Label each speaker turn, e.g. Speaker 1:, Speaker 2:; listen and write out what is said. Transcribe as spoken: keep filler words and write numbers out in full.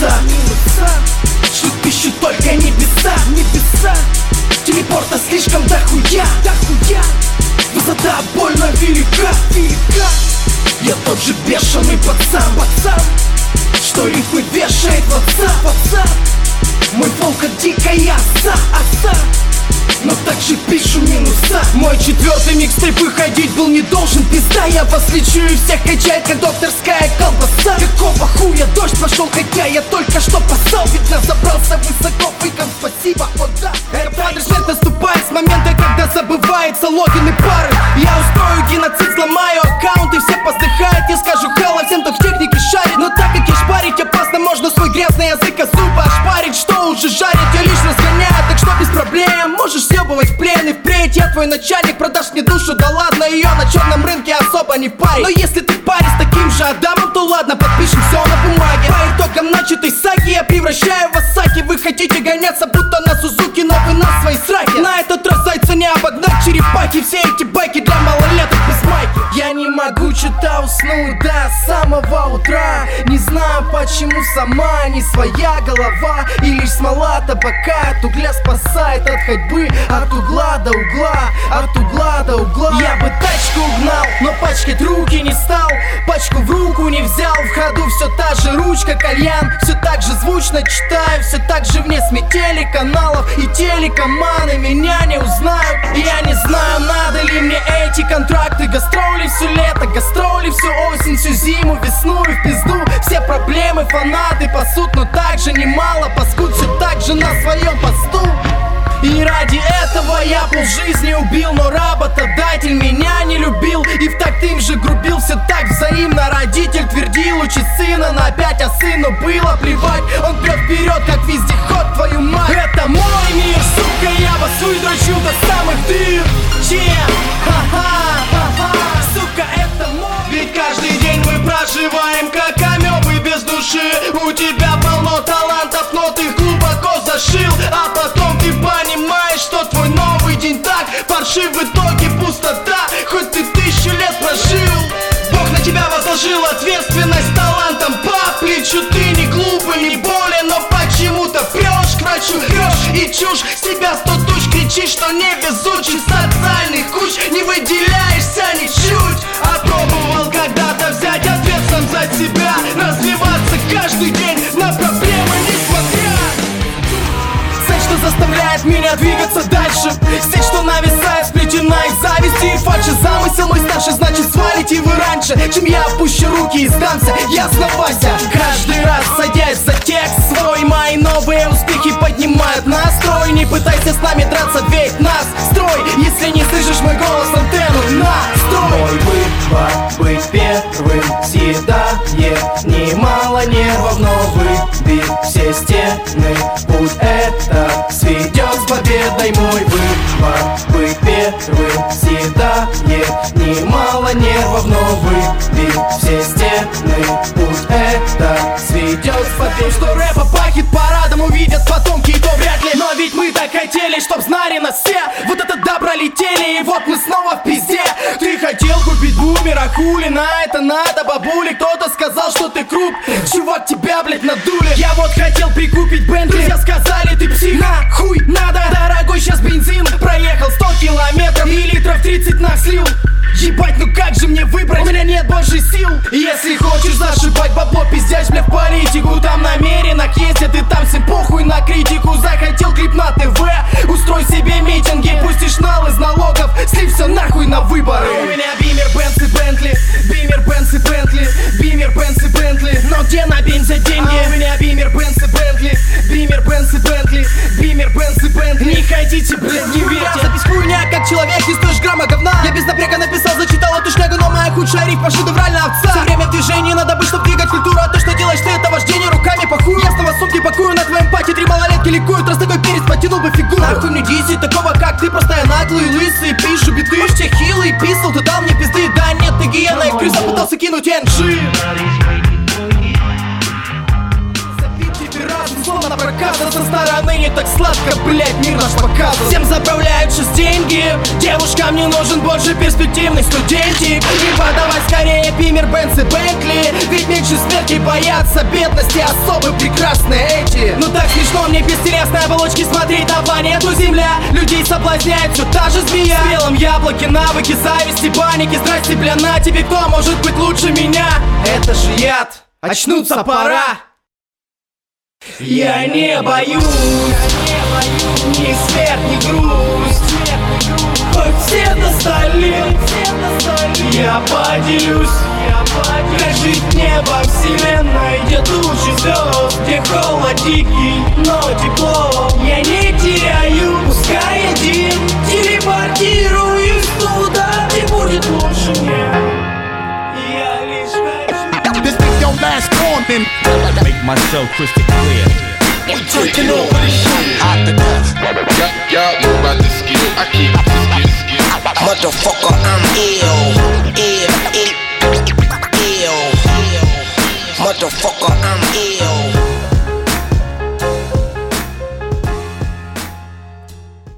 Speaker 1: минуса, шлют пищу только небеса, небеса. Телепорта слишком дохуя, дохуя. Высота больно велика, велика. Я тот же бешеный пацан, пацан, что рифмы вешает в WhatsApp, WhatsApp. Мой флоу как дикая оса, оса, но также пишу минуса. Мой четвертый микстейп выходить был не должен, пизда. Я вас лечу и всех качает, как докторская колбаса. Какого хуя дождь пошел, хотя я только что поссал. Ведь нас забрался высоко, выком спасибо, о да. Это адресмент наступает с момента, когда забывается логин и пары. Я устрою геноцид, сломаю аккаунт и все поздыхают. Я скажу хелла всем, кто в технике шарит. Но так как я шпарить опасно, можно свой грязный язык о зубы ошпарить. Что уже жарить, я лишь разгоняю, так что без проблем можешь съебывать в плен. И впредь я твой начальник, продашь мне душу, да ладно, ее на черном рынке особо не парит. Но если ты парень с таким же Адамом, то ладно, подпишем все на бумаге. По итогам начатой саги я превращаю в Асаки. Вы хотите гоняться, будто на Сузуки, но вы на свои сраки. На этот раз зайца не обогнать, черепахи. Все эти байки для малолеток без майки. Я не могу что-то уснуть до самого утра. Не знаю почему, сама не своя голова. И лишь смола табака от угля спасает от ходьбы. От угла до угла, от угла до угла. Я бы тачку угнал, но пачкать руки не стал. Пачку в руку не взял, в ходу все та же ручка, кальян. Все так же звучно читаю, все так же вне СМИ, телеканалов и телекоманы меня не узнают. Я не знаю, надо ли мне эти контракты. Гастроли все лето, гастроли всю осень, всю зиму, весну и в пизду. Все проблемы фанаты пасут, но также немало паскуд все так же на своем посту. И ради этого я полжизни убил, но работодатель меня не любил. И в такт им же грубил, все так взаимно. Родитель твердил, учи сына на пять, а сыну было плевать. Он прет вперед, как вездеход, твою мать. Это мой мир, сука, я вас выдрочу до самых дыр. Чем? Ха-ха, ха-ха, сука, это мой. Ведь каждый день мы проживаем как амебы без души. У тебя полно талантов, но ты их глубоко зашил. А потом ты понимаешь, что твой новый день так паршив, в итоге пустота, хоть ты тысячу лет прожил. Бог на тебя возложил ответственность талантом по плечу. Ты не глупый, не болен, но почему-то прешь к врачу. Врешь и чушь, с тебя сто туч, кричишь, что не везучий. Социальных куч не выделяешься ничуть. А пробовал когда-то взять ответ сам за себя, развиваться каждый день на проблемы несмотря. Что заставляет меня двигаться дальше. Сеть, что нависает, сплетена из зависти и фальши. Замысел мой старший, значит свалите вы раньше, чем я опущу руки и сдамся. Ясно, Вася? Каждый раз садясь за текст свой, мои новые успехи поднимают настрой. Не пытайся с нами драться, ведь нас строй. Если не слышишь мой голос, антенну настрой.
Speaker 2: Мой выбор быть первым съедает немало нервов, но выбить все стены, путь это сведет с победой. Мой выбор быть первым съедает немало нервов, но выбить все стены, путь это сведет с победой.
Speaker 1: Что рэпа пахнет парадом, увидят потомки, и то вряд ли. Но ведь мы так хотели, чтоб знали нас все. Вот это да пролетели, и вот мы снова в пизде. Ты хотел купить бумер, а хули на это надо, бабули? Кто-то сказал, что ты крут, чувак, тебя, блять, надули. Я вот хотел прикупить Бентли, друзья сказали, ты псих. Нахуй надо, дорогой сейчас бензин. Проехал сто километров и литров тридцать наслил. Ебать, ну как же мне выбрать? У меня нет больше сил. Если хочешь зашибать бабло, пиздячь, бля, в политику. Там намеренно ездят и там всем похуй на критику. Захотел клип на ТВ, устрой себе митинги. Пустишь нал из налогов, слив все нахуй на выборы. У меня Бимер, Бенц и Бентли, Бимер, Бенц и Бентли, Бимер, Бенц и Бентли. Но где на бензе деньги? А у меня Бимер, Бенц и Бентли, Бимер, Бенц и Бентли, Бимер, Бенц и Бентли. Не хотите, блядь, не верьте. Запись хуйня, как человек, не стоишь грамма говна. Я без напряга написал, зачитал эту шнягу, но моя худшая рифма шедевральная овца. Все время в движении надо быть, чтоб двигать культуру. А то, что делаешь ты, это вождение руками по хую. Я снова сумки пакую, на твоем пати три малолетки ликуют. Раз такой перец потянул бы фигуру. Нахуй мне десять такого, как ты, просто я наглый, лысый, пишу биты. Может, я хилый, писал, ты дал мне пизды. Да нет, ты гиена, и в крысу пытался кинуть эн джи. Забитый ты разум, словно напроказа. Со стороны не так сладко, блять, мир наш показывает. Всем заправляют сейчас деньги, девушкам не нужен больше перспективный студентик. И подавай скорее Бимер, Бенц и Бентли, ведь меньше смерти боятся бедности особо прекрасные эти. Ну так смешно мне без телесной оболочки смотреть на планету Земля. Людей соблазняет все та же змея. В белом яблоке навыки, зависти, паники. Здрасте, бля, на тебе, кто может быть лучше меня? Это же яд, очнуться пора. Я не боюсь ни смерть, ни грусть. Хоть все достали, я поделюсь. Как жить небо вселенной, где тучи звезд, где холод дикий, но тепло я не теряю. Пускай один телепортируюсь туда, где будет лучше мне. Я лишь хочу.
Speaker 3: This is your last warning. Make myself crystal clear.
Speaker 1: We taking over the shit.
Speaker 4: Out the cuff. Y'all know about the skill. I keep the skill, skill.
Speaker 5: Motherfucker, I'm ill, ill, ill, ill. Motherfucker.